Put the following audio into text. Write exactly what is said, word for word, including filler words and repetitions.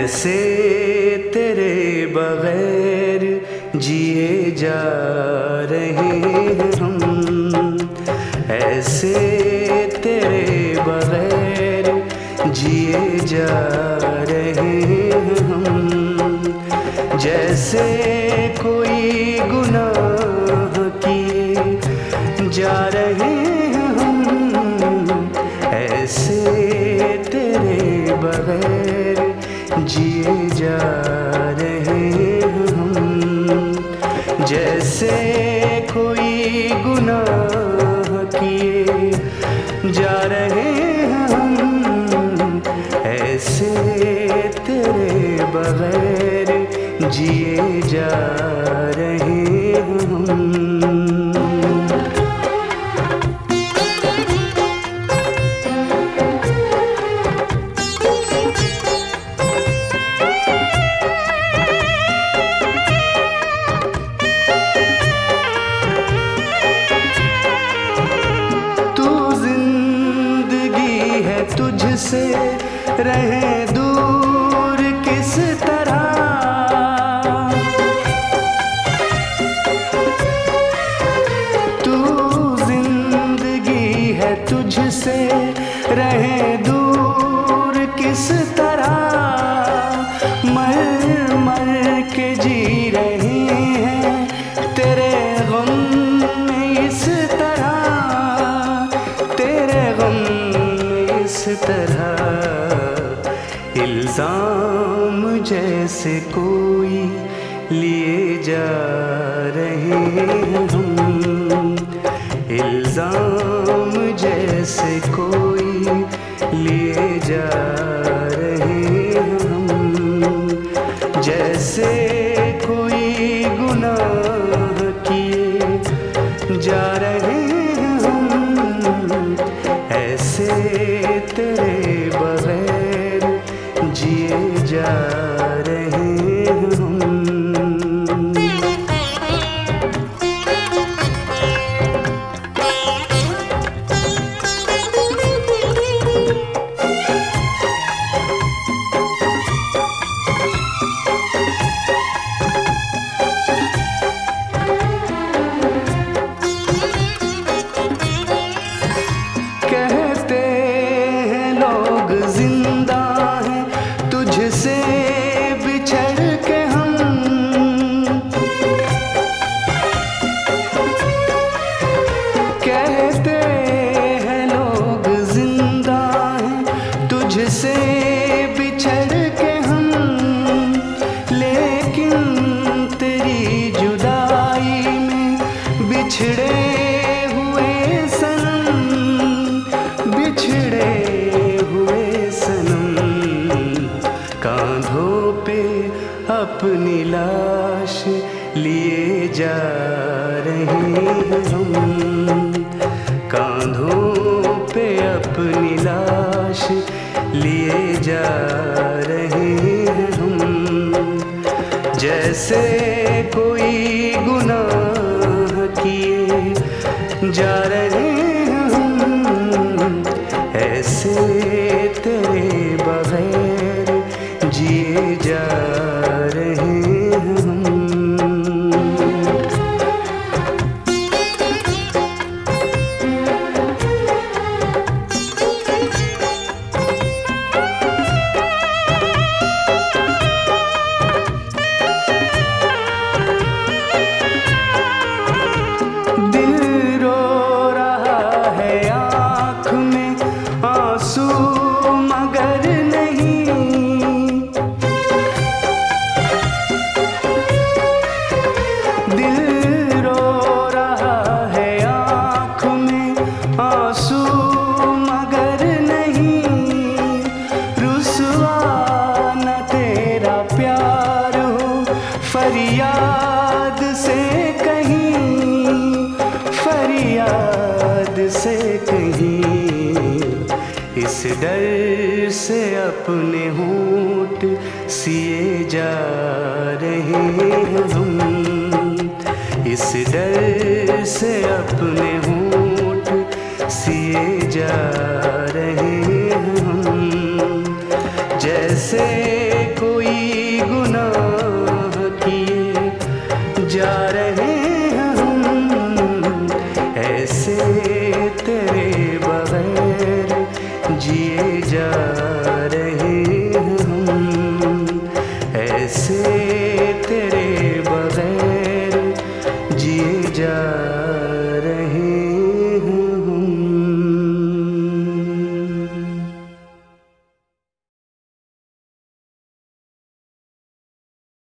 ऐसे तेरे बगैर जिए जा रहे हैं हम, ऐसे तेरे बगैर जिए जा रहे हैं हम। जैसे कोई गुनाह किए जा रहे हैं हम, ऐसे तेरे बगैर जिए जा रहे हैं हम। जैसे कोई गुनाह किए जा रहे हैं हम, ऐसे तेरे बगैर जिए जा रहे हैं हम। तुझसे रहे दूर किस तरह, तू जिंदगी है तुझसे रहे दूर किस तरह। मर मर के जी रहे हैं तेरे गम में इस तरह, तेरे गम इस तरह। इल्जाम जैसे कोई लिए जा रहे हैं हम, इल्जाम जैसे कोई लिए जा रहे हैं हम। जैसे कोई गुनाह किए जा रहे हैं हम, ऐसे तेरे बगैर जिए जा रहे हैं हम। जिंदा है तुझसे बिछड़ के हम, कहते हैं लोग जिंदा है तुझसे बिछड़ के हम। लेकिन तेरी जुदाई में बिछड़े हुए सनम, बिछड़े कांधों पे अपनी लाश लिए जा रहे हैं हम, कांधों पे अपनी लाश लिए जा रहे हैं हम। जैसे कोई गुनाह किए जा रहे हैं हम, ऐसे तेरे बगैर जिए जा रहे हैं हम। दिल रो रहा है आँख में आंसू मगर फरियाद से कहीं, फरियाद से कहीं। इस डर से अपने होंठ सिए जा रहे हैं हम, इस डर से अपने होंठ सिए जा रहे हैं हम। जैसे